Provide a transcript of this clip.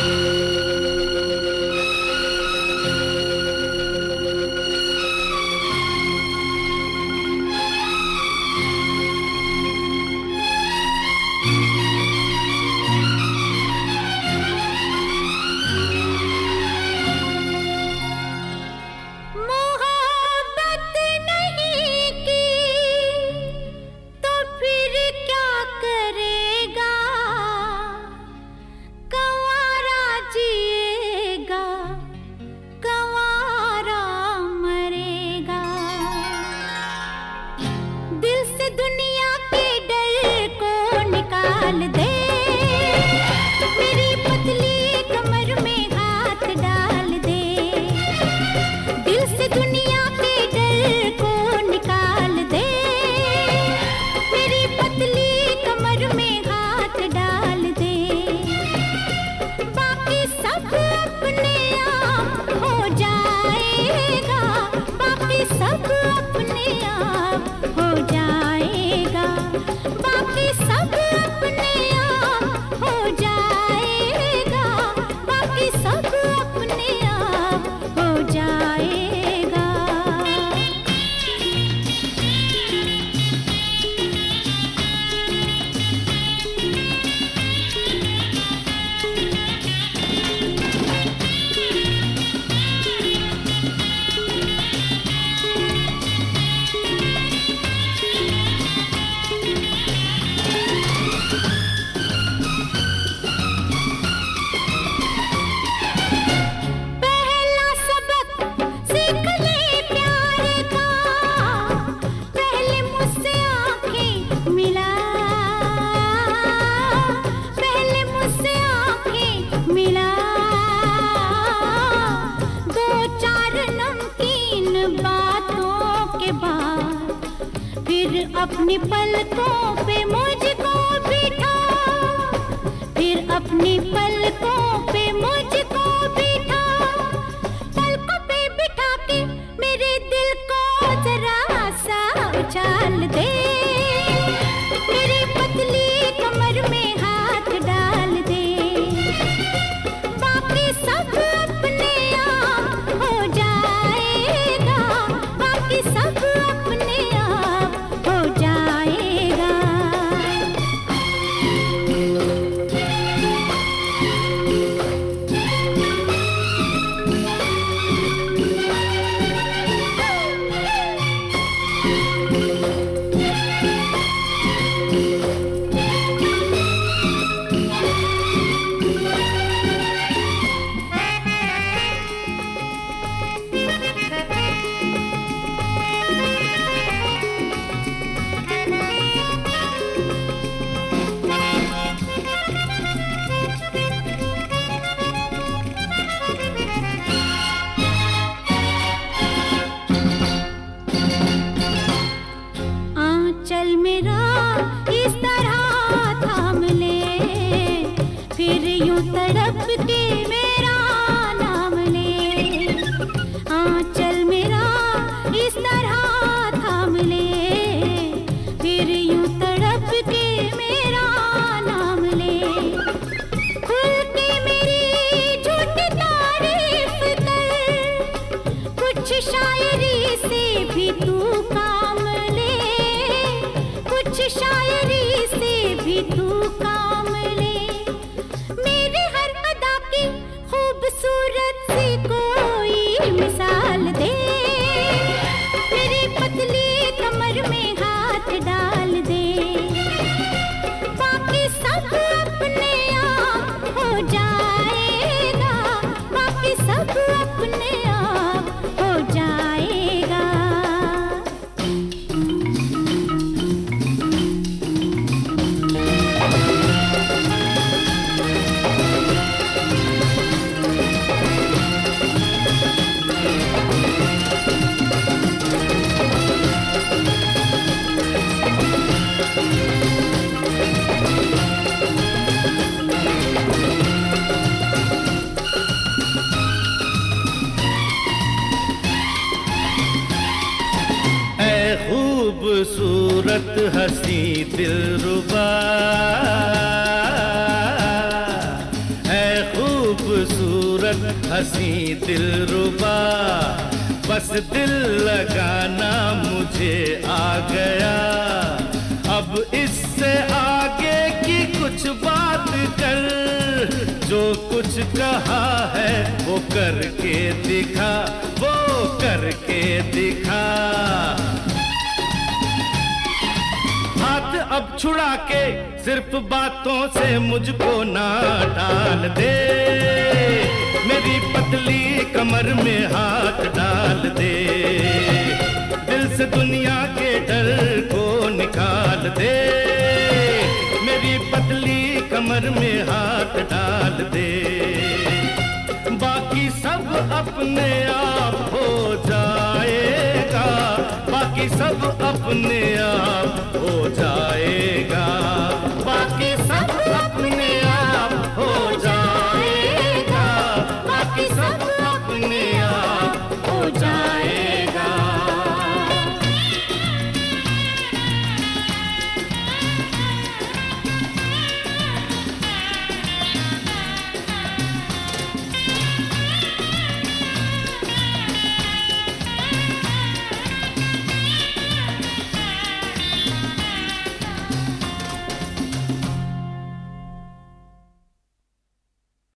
अपनी पलकों पे मुझको बिठा, फिर अपनी पलकों पे मुझको बिठा, पलकों पे बिठा के मेरे दिल को जरा सा उछाल दे, मेरी पतली कमर में हाथ डाल दे, बाकी सब अपने आप हो जाएगा, बाकी सब अपने आप हो जाएगा। चल मेरा इस तरह थाम ले, फिर यूं तड़प के मेरा नाम ले, चल मेरा इस तरह थाम ले, फिर यूं तड़प के मेरा नाम ले, खुल के मेरी झूठी तारीफ कर, कुछ शायरी से भी तू काम ले, कुछ शायरी से भी तू काम ले, मेरे हर अदा की खूबसूरत सी कोई मिसाल दे, मेरी पतली कमर में हाथ डाल दे, बाकी सब अपने आप हो जाएगा, बाकी सब अपने आप हो जाएगा। खूबसूरत हंसी दिलरुबा, है खूबसूरत सूरत हंसी दिलरुबा, बस दिल लगाना मुझे आ गया। अब इससे आगे की कुछ बात कर, जो कुछ कहा है वो करके दिखा, वो करके दिखा। हाथ अब छुड़ा के सिर्फ बातों से मुझको ना डाल दे, मेरी पतली कमर में हाथ डाल दे। दिल से दुनिया के डर को निकाल दे, मेरी पतली कमर में हाथ डाल दे। बाकी सब अपने आप हो जाएगा, बाकी सब अपने आप हो जाएगा।